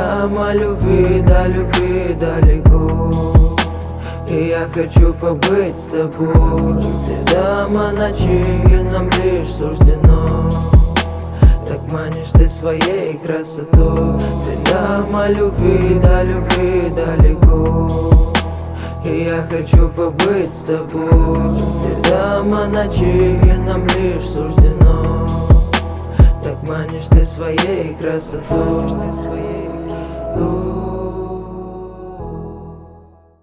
дама любви далеко. И я хочу побыть с тобой. Ты дама ночи, и нам лишь суждено. Так манишь ты своей красотой. Ты дама любви далеко. И я хочу побыть с тобой. Ты дама ночи, и нам лишь суждено. Так манишь ты своей красотой.